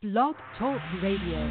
Blog Talk Radio.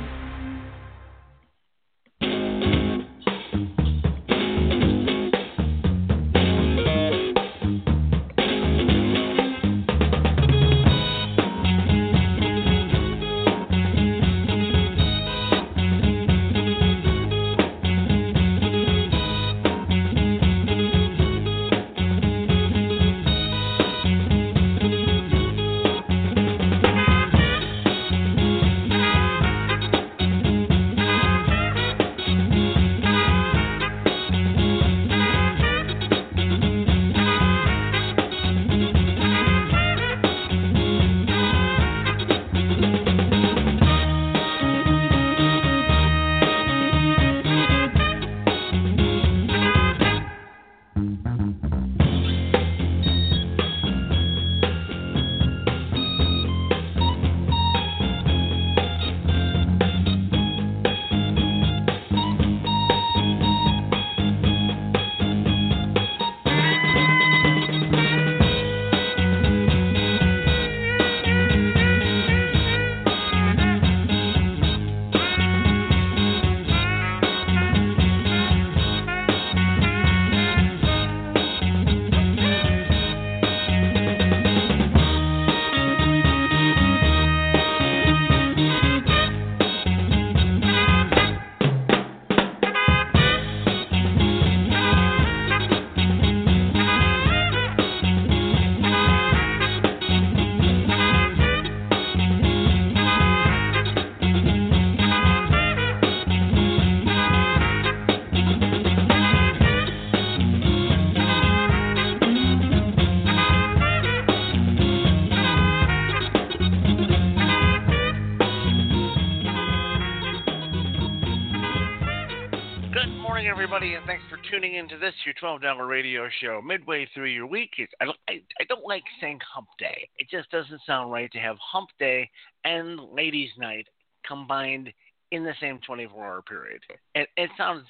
Everybody, and thanks for tuning into this, your $12 radio show. Midway through your week, I don't like saying hump day. It just doesn't sound right to have hump day and ladies' night combined in the same 24-hour period. It sounds,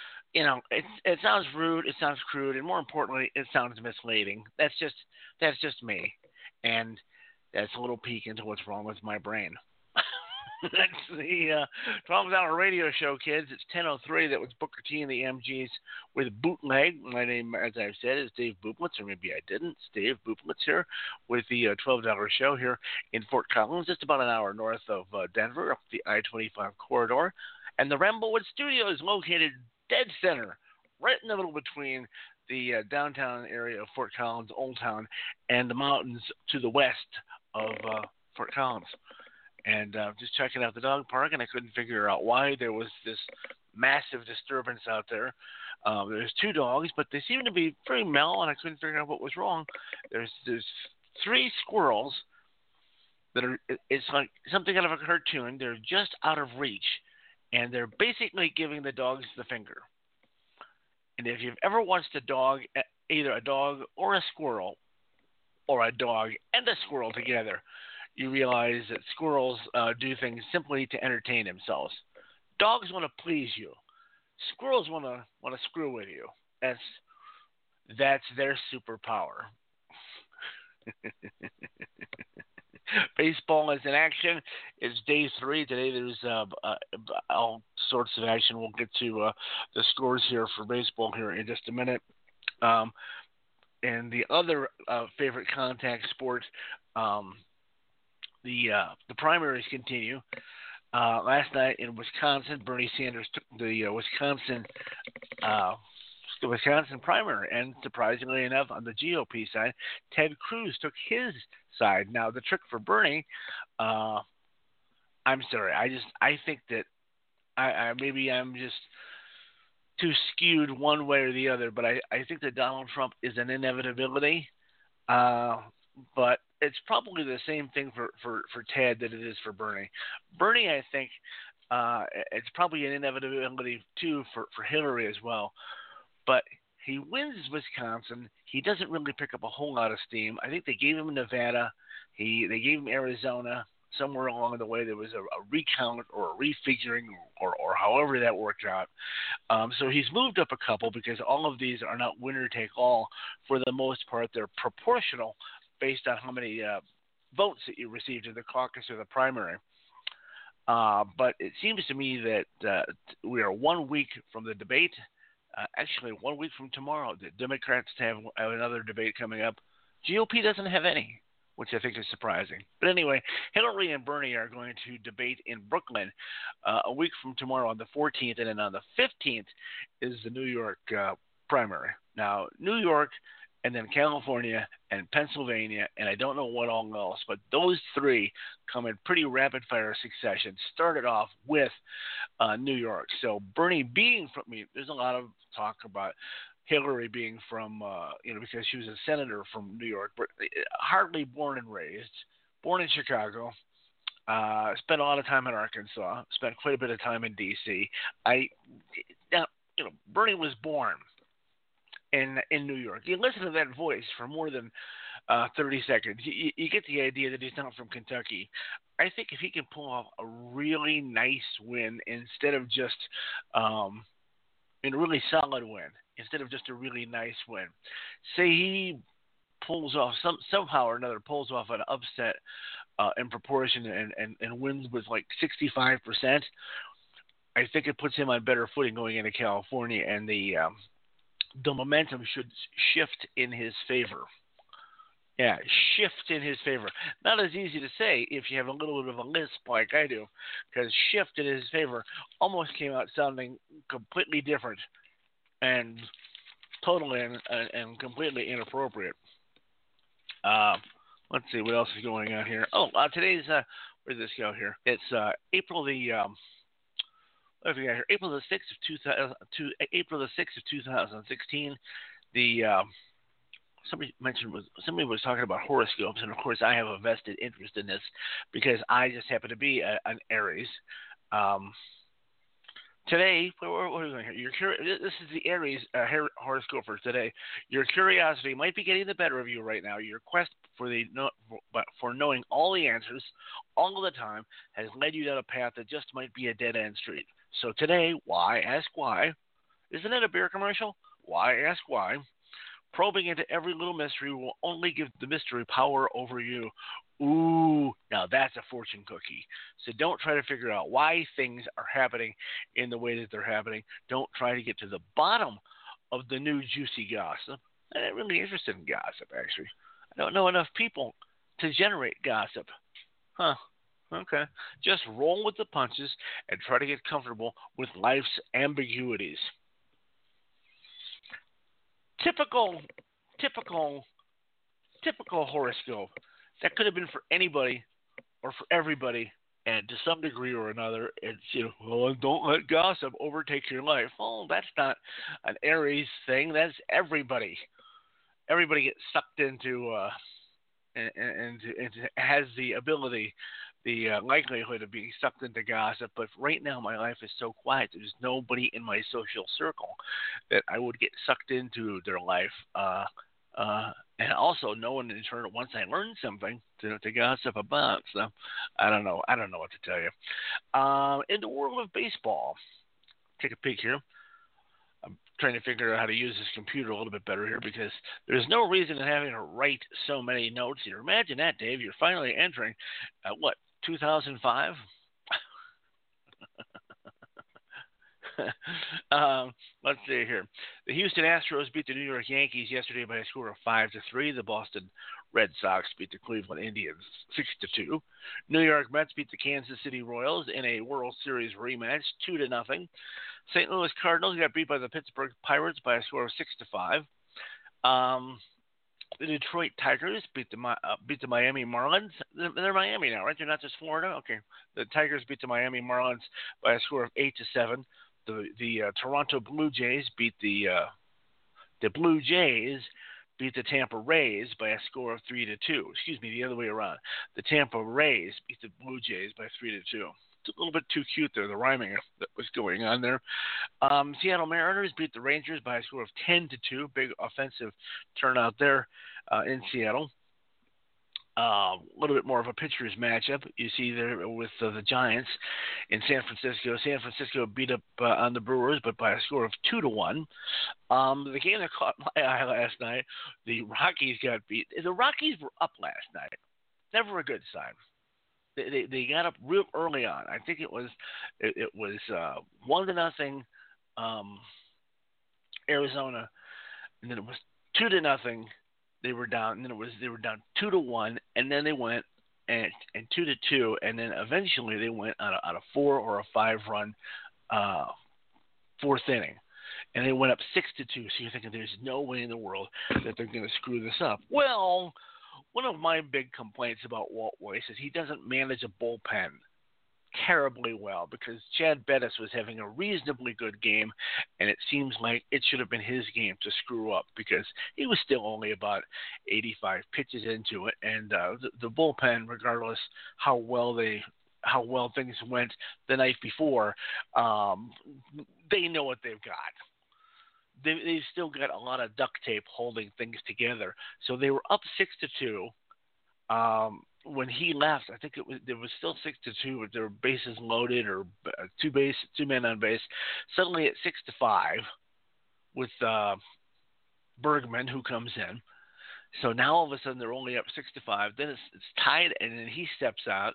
it sounds rude, it sounds crude, and more importantly, it sounds misleading. That's just me, and that's a little peek into what's wrong with my brain. That's the $12 radio show, kids. It's 10:03. That was Booker T and the MGs with Bootleg. My name, as I've said, is Dave Bublitz, or maybe I didn't. It's Dave Bublitz here with the $12 show here in Fort Collins, just about an hour north of Denver, up the I-25 corridor. And the Ramblewood Studio is located dead center, right in the middle between the downtown area of Fort Collins, Old Town, and the mountains to the west of Fort Collins. And just checking out the dog park, and I couldn't figure out why there was this massive disturbance out there. There's two dogs, but they seem to be very mellow, and I couldn't figure out what was wrong. There's three squirrels that are, it's like something out of a cartoon. They're just out of reach, and they're basically giving the dogs the finger. And if you've ever watched a dog, either a dog or a squirrel, or a dog and a squirrel together, you realize that squirrels do things simply to entertain themselves. Dogs want to please you. Squirrels want to screw with you. That's their superpower. Baseball is in action. It's day 3 today. There's all sorts of action. We'll get to the scores here for baseball here in just a minute. And the other favorite contact sport. The primaries continue. Last night in Wisconsin, Bernie Sanders took the Wisconsin primary, and surprisingly enough, on the GOP side, Ted Cruz took his side. Now, the trick for Bernie, I'm sorry, I think that maybe I'm just too skewed one way or the other, but I think that Donald Trump is an inevitability. But it's probably the same thing for Ted that it is for Bernie. Bernie, I think, it's probably an inevitability too for Hillary as well. But he wins Wisconsin. He doesn't really pick up a whole lot of steam. I think they gave him Nevada. They gave him Arizona. Somewhere along the way there was a recount or a refiguring or however that worked out. So he's moved up a couple because all of these are not winner take all. For the most part, they're proportional based on how many votes that you received in the caucus or the primary. But it seems to me that we are 1 week from the debate. Actually, 1 week from tomorrow, the Democrats have another debate coming up. GOP doesn't have any, which I think is surprising. But anyway, Hillary and Bernie are going to debate in Brooklyn a week from tomorrow on the 14th, and then on the 15th is the New York primary. Now, New York, and then California and Pennsylvania, and I don't know what all else, but those three come in pretty rapid-fire succession. Started off with New York. So Bernie being from, there's a lot of talk about Hillary being from, because she was a senator from New York, but hardly born and raised, born in Chicago, spent a lot of time in Arkansas, spent quite a bit of time in D.C. Bernie was born in New York. You listen to that voice for more than 30 seconds, you get the idea that he's not from Kentucky. I think if he can pull off a really nice win instead of just a really solid win, instead of just a really nice win, say he pulls off somehow or another pulls off an upset in proportion and wins with like 65%, I think it puts him on better footing going into California, and the momentum should shift in his favor. Yeah, shift in his favor. Not as easy to say if you have a little bit of a lisp like I do, because shift in his favor almost came out sounding completely different and totally and completely inappropriate. Let's see what else is going on here. Oh, today's where did this go here? It's April the what have we got here? April the 6th of 2016. The somebody was talking about horoscopes, and of course I have a vested interest in this because I just happen to be an Aries. Today, what are we doing here? This is the Aries horoscope for today. Your curiosity might be getting the better of you right now. Your quest for knowing all the answers all the time has led you down a path that just might be a dead-end street. So today, why? Ask why. Isn't it a beer commercial? Why? Ask why. Probing into every little mystery will only give the mystery power over you. Ooh, now that's a fortune cookie. So don't try to figure out why things are happening in the way that they're happening. Don't try to get to the bottom of the new juicy gossip. I'm not really interested in gossip, actually. I don't know enough people to generate gossip. Huh. Okay. Just roll with the punches and try to get comfortable with life's ambiguities. Typical horoscope. That could have been for anybody or for everybody, and to some degree or another, it's, don't let gossip overtake your life. Oh, that's not an Aries thing. That's everybody. Everybody gets sucked into and has the ability, the likelihood of being sucked into gossip. But right now, my life is so quiet. There's nobody in my social circle that I would get sucked into their life. And also, no one in turn, once I learn something to gossip about. So I don't know what to tell you. In the world of baseball, take a peek here. I'm trying to figure out how to use this computer a little bit better here because there's no reason in having to write so many notes here. Imagine that, Dave. You're finally entering, 2005? Let's see here. The Houston Astros beat the New York Yankees yesterday by a score of 5-3. The Boston Red Sox beat the Cleveland Indians 6-2. New York Mets beat the Kansas City Royals in a World Series rematch 2-0. St. Louis Cardinals got beat by the Pittsburgh Pirates by a score of 6-5. The Detroit Tigers beat the Miami Marlins. They're Miami now, right? They're not just Florida. Okay. The Tigers beat the Miami Marlins by a score of 8-7. The Toronto Blue Jays beat the Tampa Rays by a score of 3-2. Excuse me, the other way around. The Tampa Rays beat the Blue Jays by 3-2. It's a little bit too cute there, the rhyming that was going on there. Seattle Mariners beat the Rangers by a score of 10-2. Big offensive turnout there in Seattle. A little bit more of a pitcher's matchup. You see there with the Giants in San Francisco. San Francisco beat up on the Brewers, but by a score of 2-1. The game that caught my eye last night, the Rockies got beat. The Rockies were up last night. Never a good sign. they got up real early on. I think it was 1-0 Arizona, and then it was 2-0. They were down, and then they were down 2-1, and then they went and 2-2, and then eventually they went on a 4 or 5 run fourth inning, and they went up 6-2. So you're thinking there's no way in the world that they're going to screw this up. Well, one of my big complaints about Walt Weiss is he doesn't manage a bullpen terribly well, because Chad Bettis was having a reasonably good game, and it seems like it should have been his game to screw up, because he was still only about 85 pitches into it, and the bullpen, regardless how well things went the night before, they know what they've got. They've still got a lot of duct tape holding things together. So they were up 6-2. When he left, I think there was still 6-2 with their bases loaded, or two men on base. Suddenly at 6-5 with Bergman, who comes in. So now all of a sudden they're only up 6-5. Then it's tied, and then he steps out.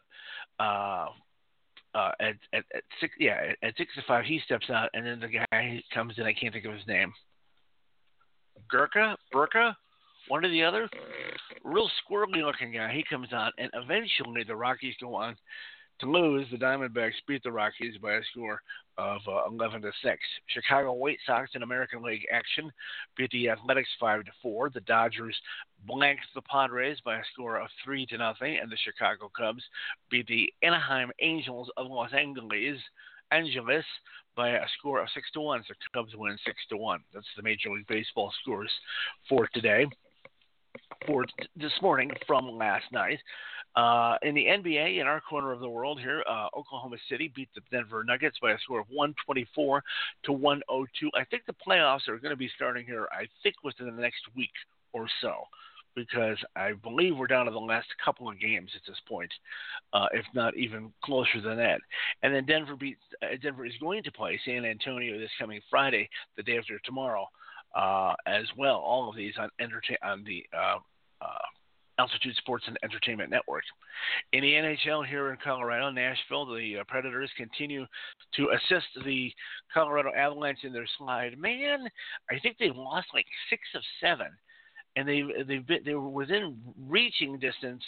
At 6-5 he steps out, and then the guy comes in. I can't think of his name. Burka, one or the other. Real squirrely looking guy. He comes out, and eventually the Rockies go on to lose. The Diamondbacks beat the Rockies by a score of 11-6. Chicago White Sox in American League action beat the Athletics 5-4. The Dodgers blanked the Padres by a score of 3-0, and the Chicago Cubs beat the Anaheim Angels of Los Angeles by a score of 6-1. So Cubs win 6-1. That's the Major League Baseball scores for today. For this morning from last night. In the NBA, in our corner of the world here, Oklahoma City beat the Denver Nuggets by a score of 124-102. I think the playoffs are going to be starting here, I think, within the next week or so, because I believe we're down to the last couple of games at this point, if not even closer than that. And then Denver is going to play San Antonio this coming Friday, the day after tomorrow, as well. All of these on the Altitude Sports and Entertainment Network. In the NHL here in Colorado, Nashville, the Predators continue to assist the Colorado Avalanche in their slide. Man, I think they lost like 6 of 7, and they were within reaching distance,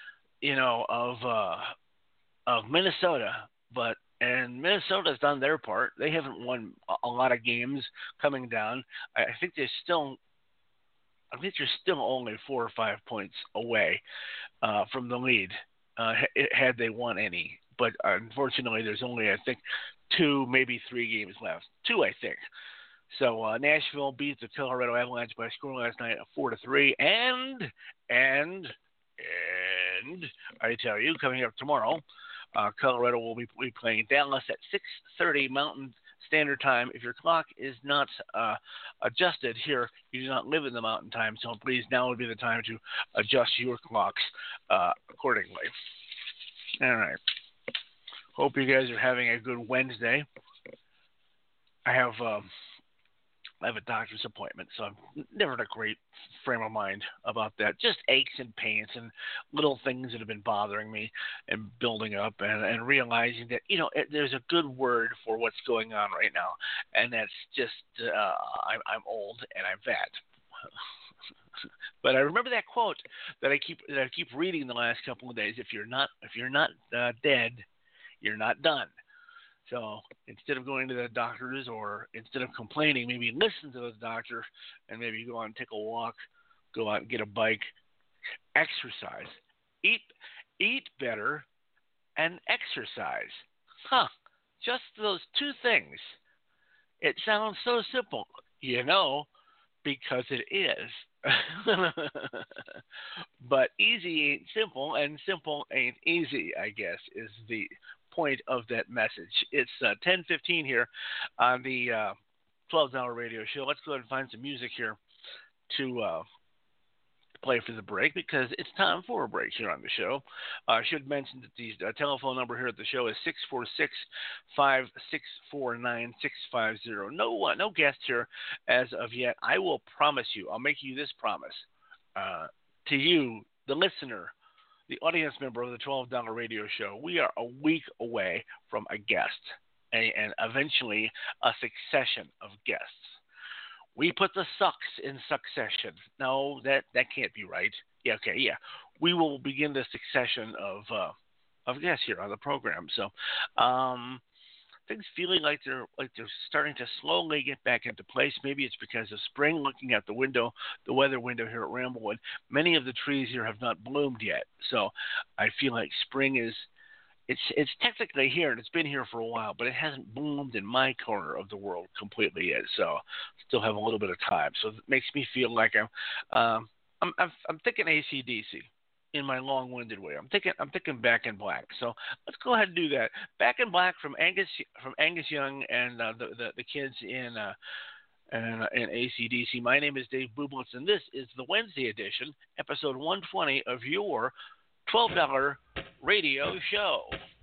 of Minnesota, and Minnesota's done their part. They haven't won a lot of games coming down. I think they're still only 4 or 5 points away from the lead, had they won any. But unfortunately, there's only, I think, 2, maybe 3 games left. 2, I think. So Nashville beat the Colorado Avalanche by a score last night of 4-3. And I tell you, coming up tomorrow, Colorado will be playing Dallas at 6:30 Mountain Standard Time. If your clock is not adjusted here, you do not live in the Mountain Time, so please, now would be the time to adjust your clocks accordingly. All right. Hope you guys are having a good Wednesday. I have a doctor's appointment, so I'm never in a great frame of mind about that. Just aches and pains and little things that have been bothering me and building up, and realizing that, there's a good word for what's going on right now, and that's just I'm old and I'm fat. But I remember that quote that I keep reading the last couple of days. If you're not dead, you're not done. So instead of going to the doctors, or instead of complaining, maybe listen to the doctor and maybe go out and take a walk, go out and get a bike, exercise, eat better, and exercise. Just those 2 things. It sounds so simple, because it is. But easy ain't simple, and simple ain't easy, I guess, is the point of that message. It's 10:15 here on the 12-hour radio show. Let's go ahead and find some music here to play for the break, because it's time for a break here on the show. I should mention that the telephone number here at the show is 646-564-9650. No guests here as of yet. I will promise you, I'll make you this promise to you, the listener, the audience member of the $12 radio show, we are a week away from a guest and eventually a succession of guests. We put the sucks in succession. No, that can't be right. Yeah, okay, yeah. We will begin the succession of guests here on the program. So, things feeling like they're starting to slowly get back into place. Maybe it's because of spring. Looking out the window, the weather window here at Ramblewood, many of the trees here have not bloomed yet. So, I feel like spring is it's technically here and it's been here for a while, but it hasn't bloomed in my corner of the world completely yet. So still have a little bit of time. So it makes me feel like I'm thinking AC/DC in my long-winded way. I'm thinking Back in Black. So let's go ahead and do that. Back in Black from Angus Young and the kids in AC/DC. My name is Dave Bublitz, and this is the Wednesday edition, episode 120 of your $12 radio show.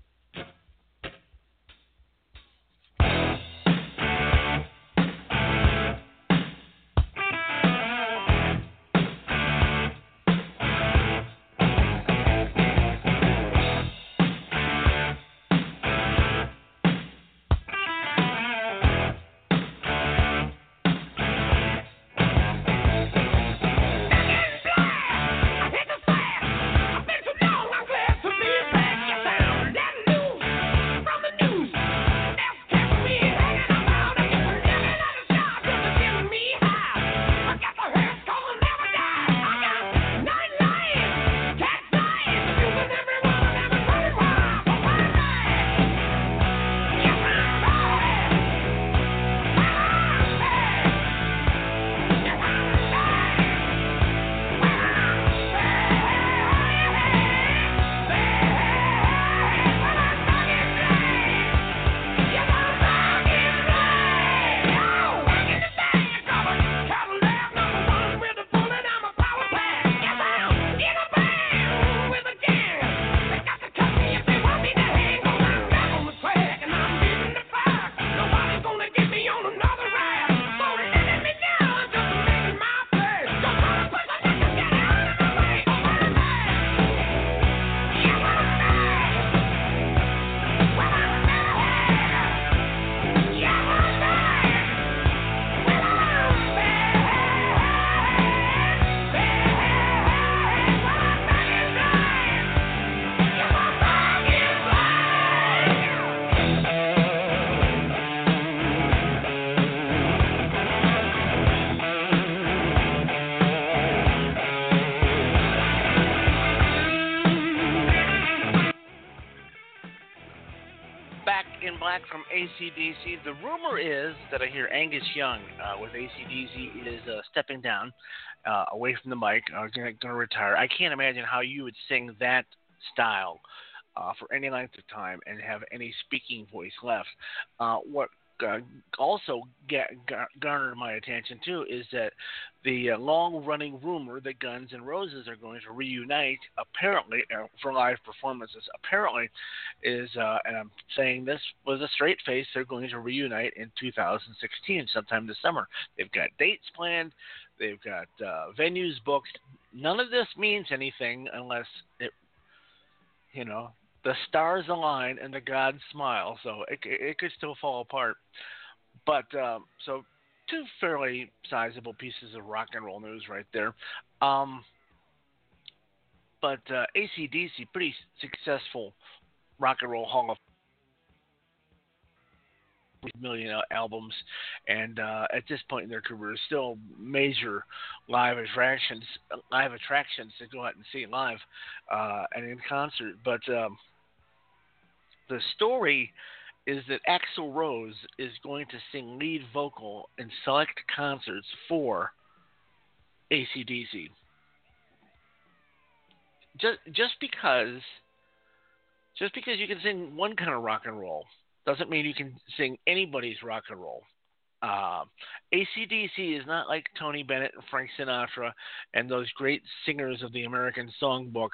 From AC/DC. The rumor is that I hear Angus Young with AC/DC is stepping down away from the mic, going to retire. I can't imagine how you would sing that style for any length of time and have any speaking voice left. What also garnered my attention too is that the long-running rumor that Guns N' Roses are going to reunite, apparently for live performances, apparently is, and I'm saying this with a straight face, they're going to reunite in 2016, sometime this summer. They've got dates planned, they've got venues booked. None of this means anything unless it, the stars align and the gods smile, so it could still fall apart. But so two fairly sizable pieces of rock and roll news right there. But AC/DC, pretty successful rock and roll hall of million albums, and at this point in their career, still major live attractions to go out and see live and in concert. But the story is that Axl Rose is going to sing lead vocal in select concerts for AC/DC. Just because you can sing one kind of rock and roll doesn't mean you can sing anybody's rock and roll. AC/DC is not like Tony Bennett and Frank Sinatra and those great singers of the American Songbook.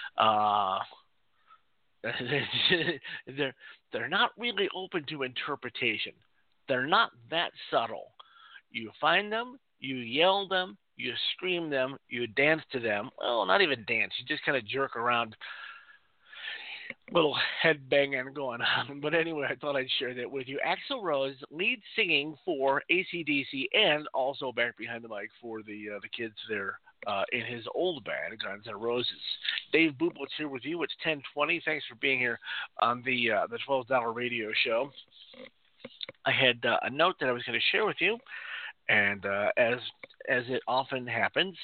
They're not really open to interpretation. They're not that subtle. You find them, you yell them, you scream them, you dance to them. Well, not even dance. You just kind of jerk around, little head banging going on. But anyway, I thought I'd share that with you. Axl Rose, lead singing for AC/DC, and also back behind the mic for the kids there in his old band, Guns N' Roses. Dave Bublitz here with you. It's 10:20. Thanks for being here on the $12 radio show. I had a note that I was going to share with you, and as it often happens,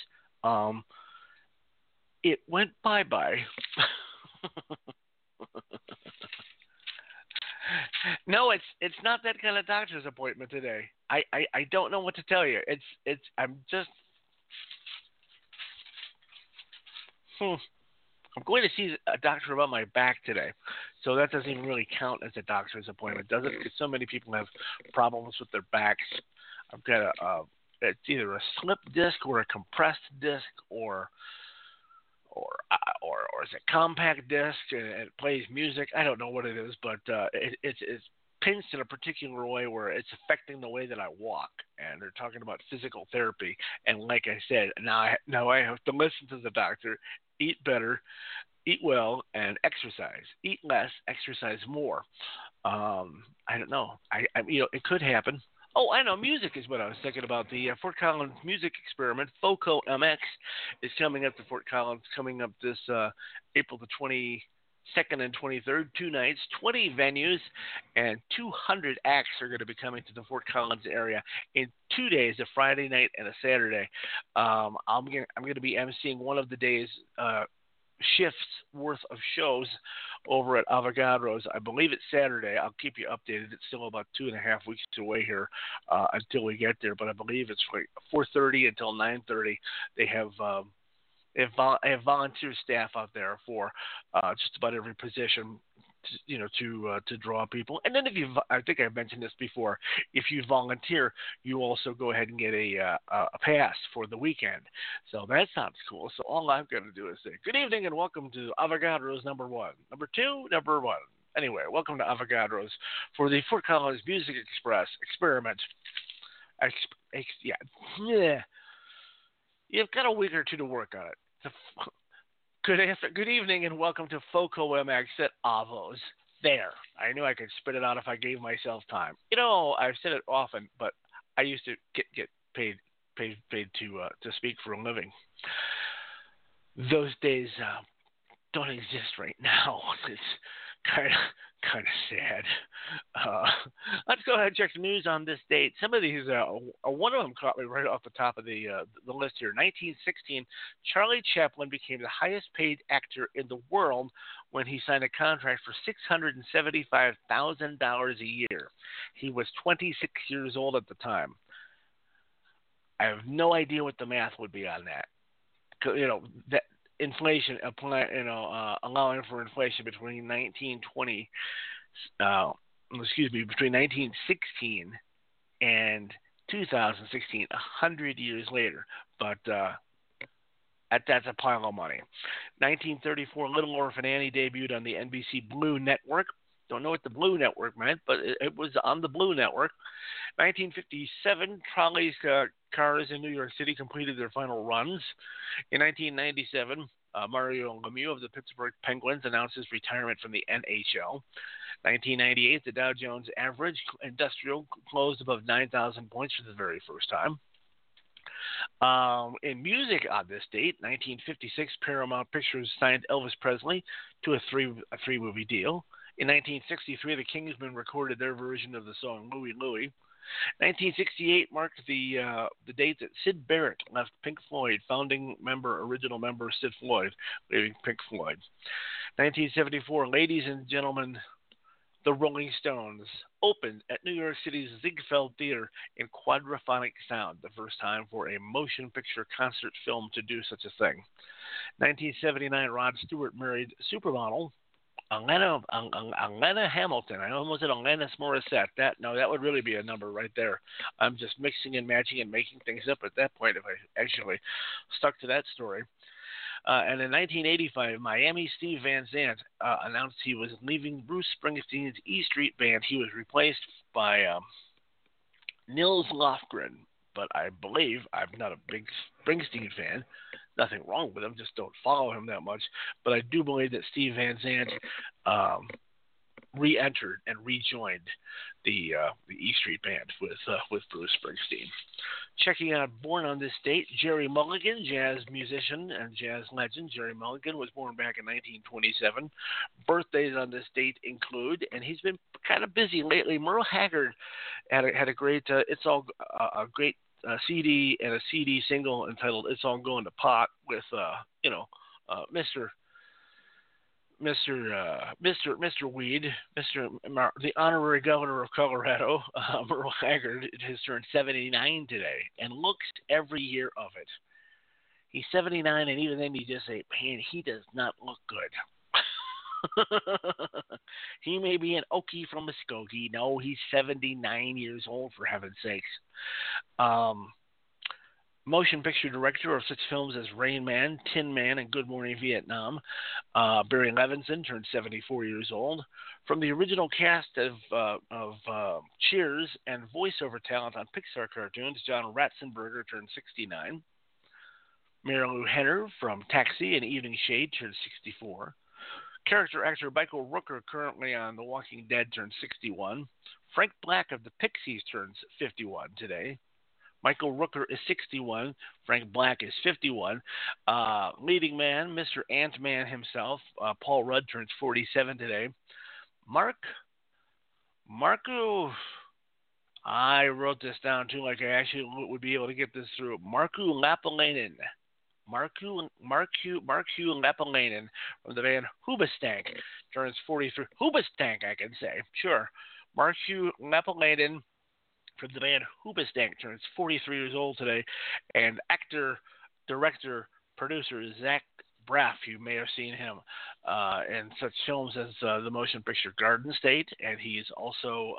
it went bye-bye. No, it's not that kind of doctor's appointment today. I don't know what to tell you. I'm just I'm going to see a doctor about my back today, so that doesn't even really count as a doctor's appointment, does it? Because so many people have problems with their backs. I've got it's either a slip disc or a compressed disc or it's a compact disc and it plays music. I don't know what it is, but it's pinched in a particular way where it's affecting the way that I walk. And they're talking about physical therapy. And like I said, now I have to listen to the doctor, eat better, eat well, and exercise. Eat less, exercise more. I don't know. I it could happen. Oh, I know. Music is what I was thinking about. The Fort Collins Music Experiment, FOCO MX, is coming up to Fort Collins, coming up this April the 22nd and 23rd, 2 nights, 20 venues, and 200 acts are going to be coming to the Fort Collins area in 2 days, a Friday night and a Saturday. I'm going to be emceeing one of the days' shifts worth of shows over at Avogadro's. I believe it's Saturday. I'll keep you updated. It's still about 2.5 weeks away here until we get there, but I believe it's like 4:30 until 9:30. They have volunteer staff out there for just about every position, to draw people. And then I think I've mentioned this before, if you volunteer, you also go ahead and get a pass for the weekend. So that sounds cool. So all I've got to do is say, good evening and welcome to Avogadro's number 1. Number 2, number 1. Anyway, welcome to Avogadro's for the Fort Collins Music Experiment. You've got a week or two to work on it. Good evening and welcome to FOCO MX at Avos. There. I knew I could spit it out if I gave myself time. I've said it often, but I used to get paid to speak for a living. Those days don't exist right now. It's kind of sad. Let's go ahead and check the news on this date. Some of these, one of them caught me right off the top of the list here. 1916, Charlie Chaplin became the highest paid actor in the world when he signed a contract for $675,000 a year. He was 26 years old at the time. I have no idea what the math would be on that. That inflation, allowing for inflation between 1916 and 2016, 100 years later. But that's a pile of money. 1934, Little Orphan Annie debuted on the NBC Blue Network. Don't know what the Blue Network meant, but it was on the Blue Network. 1957, trolley cars in New York City completed their final runs. In 1997, Mario Lemieux of the Pittsburgh Penguins announced his retirement from the NHL. 1998, the Dow Jones Average Industrial closed above 9,000 points for the very first time. In music on this date, 1956, Paramount Pictures signed Elvis Presley to a three-movie deal. In 1963, the Kingsmen recorded their version of the song Louie Louie. 1968 marked the date that Syd Barrett left Pink Floyd, original member Syd Floyd, leaving Pink Floyd. 1974, ladies and gentlemen, the Rolling Stones opened at New York City's Ziegfeld Theater in quadraphonic sound, the first time for a motion picture concert film to do such a thing. 1979, Rod Stewart married supermodel Alana Hamilton. I almost said Alanis Morissette. That would really be a number right there. I'm just mixing and matching and making things up at that point if I actually stuck to that story. And in 1985, Miami Steve Van Zandt announced he was leaving Bruce Springsteen's E Street Band. He was replaced by Nils Lofgren. but I believe I'm not a big Springsteen fan. Nothing wrong with him, just don't follow him that much. But I do believe that Steve Van Zandt re-entered and rejoined the E Street Band with Bruce Springsteen. Checking out born on this date, Jerry Mulligan, jazz musician and jazz legend. Jerry Mulligan was born back in 1927. Birthdays on this date include, and he's been kind of busy lately. Merle Haggard had a great great CD and a CD single entitled "It's All Going to Pot" with Mr. Weed, the honorary governor of Colorado, Merle Haggard, has turned 79 today and looks every year of it. He's 79, and even then you just say, man, he does not look good. He may be an Okie from Muskogee. No, he's 79 years old, for heaven's sakes. Motion picture director of such films as Rain Man, Tin Man, and Good Morning Vietnam. Barry Levinson turned 74 years old. From the original cast of Cheers and voiceover talent on Pixar cartoons, John Ratzenberger turned 69. Marilu Henner from Taxi and Evening Shade turned 64. Character actor Michael Rooker, currently on The Walking Dead, turned 61. Frank Black of the Pixies turns 51 today. Michael Rooker is 61. Frank Black is 51. Leading man, Mr. Ant-Man himself, Paul Rudd, turns 47 today. Marku, I wrote this down too, like I actually would be able to get this through. Markku Lappalainen. Markku Lappalainen from the band Hoobastank turns 43. Hoobastank, I can say. Sure. Markku Lappalainen from the band Hoobastank turns 43 years old today, and actor, director, producer Zach Braff, you may have seen him in such films as the motion picture Garden State, and he's also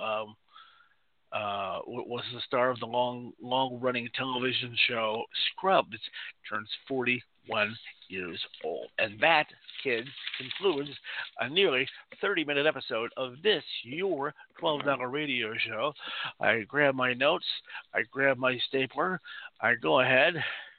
was the star of the long-running television show Scrubs. Turns 41 years old. And that, kids, concludes a nearly 30-minute episode of this, your $12 radio show. I grab my notes, I grab my stapler, I go ahead,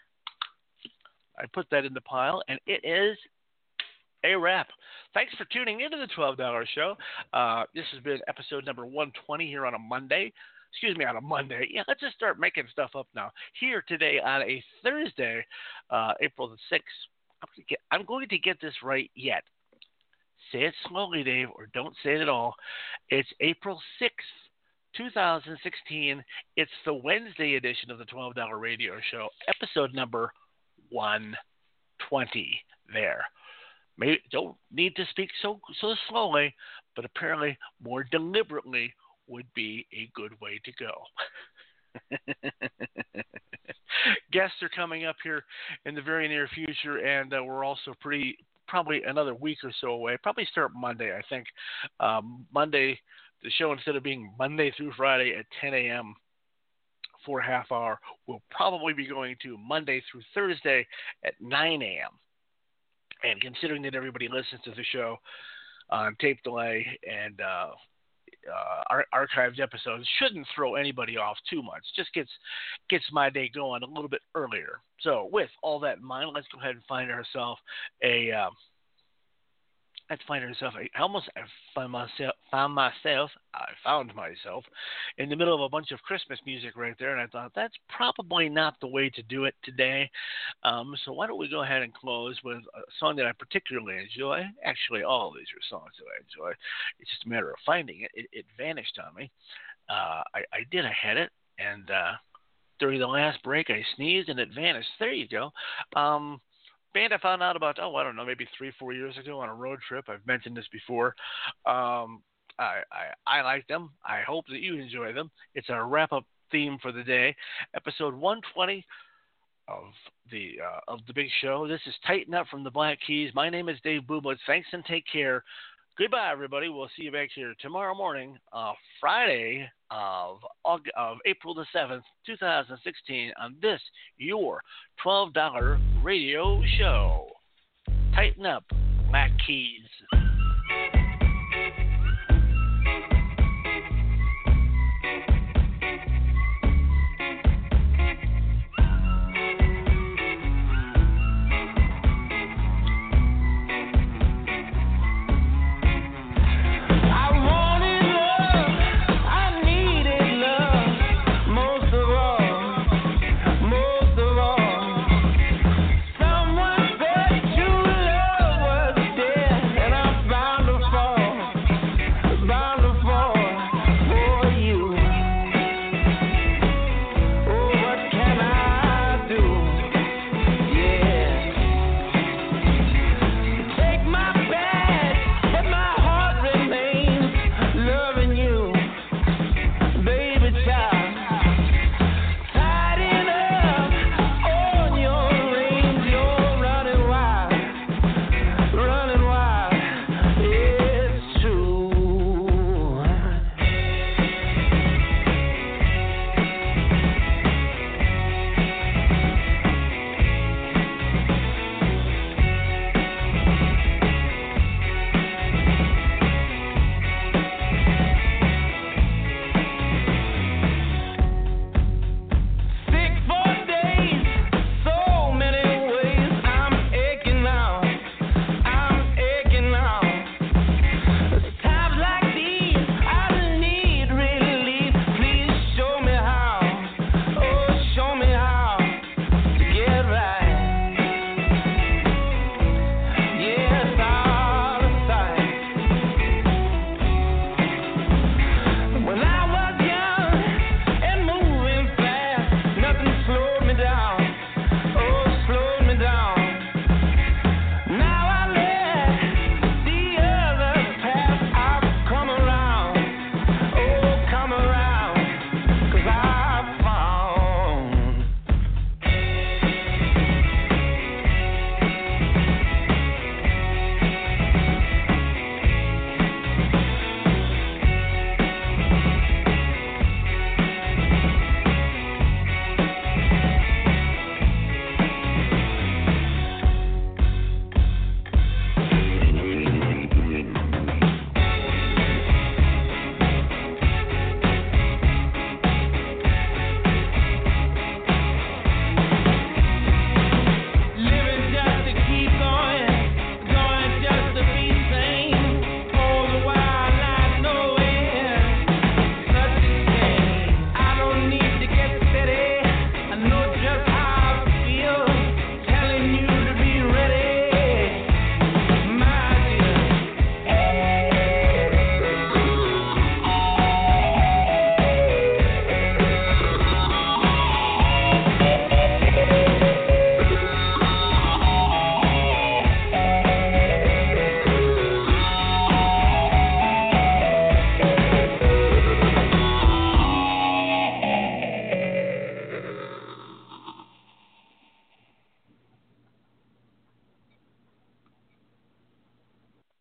I put that in the pile, and it is a wrap. Thanks for tuning into the $12 show. This has been episode number 120 here on a Monday. On a Monday. Yeah, let's just start making stuff up now. Here today on a Thursday, April the 6th. I'm going to get this right yet. Say it slowly, Dave, or don't say it at all. It's April 6th, 2016. It's the Wednesday edition of the $12 radio show, episode number 120 there. Maybe don't need to speak so slowly, but apparently more deliberately would be a good way to go. Guests are coming up here in the very near future, and we're also probably another week or so away. Probably start Monday, I think. Monday, the show, instead of being Monday through Friday at 10 a.m. for a half hour, will probably be going to Monday through Thursday at 9 a.m. And considering that everybody listens to the show on tape delay and archived episodes, shouldn't throw anybody off too much. Just gets my day going a little bit earlier. So with all that in mind, let's go ahead and find ourselves I found myself in the middle of a bunch of Christmas music right there, and I thought that's probably not the way to do it today. So why don't we go ahead and close with a song that I particularly enjoy. Actually, all of these are songs that I enjoy. It's just a matter of finding it. It vanished on me. I had it, and during the last break, I sneezed and it vanished. There you go. Band I found out about, maybe 3-4 years ago on a road trip. I've mentioned this before. I like them. I hope that you enjoy them. It's our wrap-up theme for the day, episode 120 of the big show. This is Tighten Up from the Black Keys. My name is Dave Bublitz. Thanks and take care. Goodbye, everybody. We'll see you back here tomorrow morning, Friday of April the 7th, 2016, on this, your $12 radio show. Tighten up, Black Keys.